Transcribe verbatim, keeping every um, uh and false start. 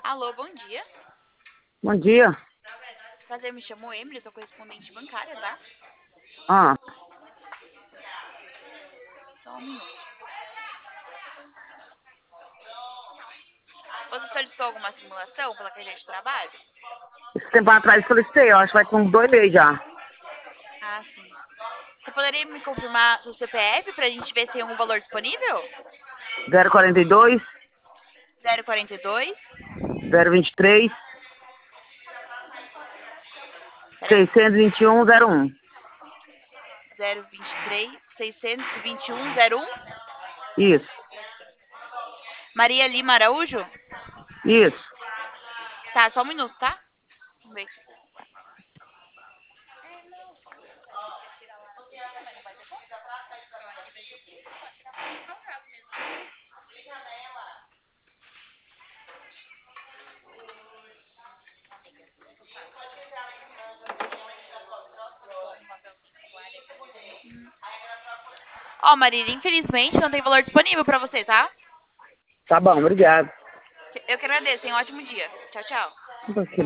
Alô, bom dia. Bom dia. Prazer, me chamo Emily, sou correspondente bancária, tá? Ah, Só um minuto. Você solicitou alguma simulação pela carteira de trabalho? esse tempo atrás eu solicitei, eu acho que vai ter uns dois meses já. Ah, sim. Você poderia me confirmar seu C P F pra gente ver se tem algum valor disponível? zero quarenta e dois, zero quarenta e dois. zero vinte e três, Peraí. seiscentos e vinte e um, zero um. zero vinte e três, seiscentos e vinte e um, zero um. Isso, Maria Lima Araújo? isso. Tá, só um minuto, tá? Vamos ver aqui. Ó, Marília, infelizmente não tem valor disponível pra você, tá? Tá bom, obrigado. Eu que agradeço, hein? Um ótimo dia. Tchau, tchau. Um pouquinho.